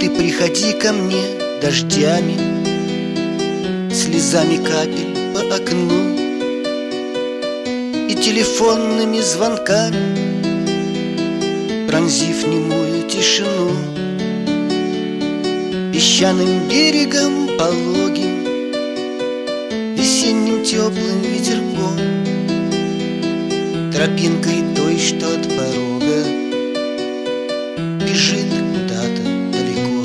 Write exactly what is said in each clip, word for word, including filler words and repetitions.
Ты приходи ко мне дождями, слезами капель по окну и телефонными звонками, пронзив немую тишину. Песчаным берегом пологим, весенним теплым ветерком, тропинкой той, что от порога бежит куда-то далеко.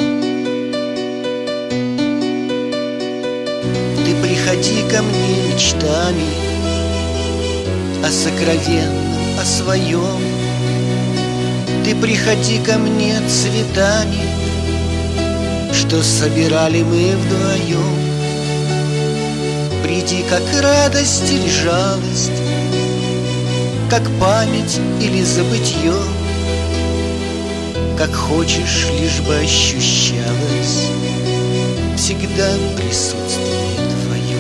Ты приходи ко мне мечтами о сокровенном, о своем. Ты приходи ко мне цветами, что собирали мы вдвоем. Приди как радость или жалость, как память или забытье, как хочешь, лишь бы ощущалось всегда присутствие твое.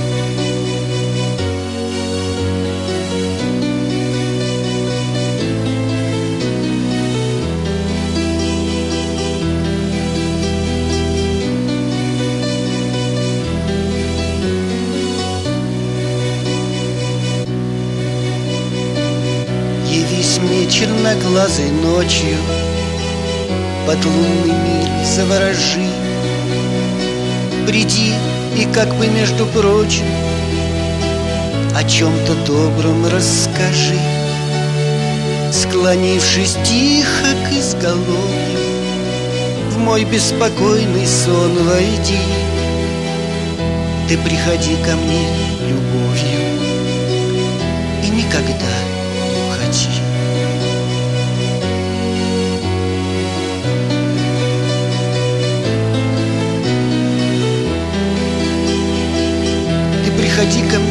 Явись мне черноглазой ночью, под лунный мир заворожи. Приди и как бы между прочим о чем-то добром расскажи. Склонившись тихо к изголовью, в мой беспокойный сон войди. Ты приходи ко мне любовью и никогда не уходи. Приходи ко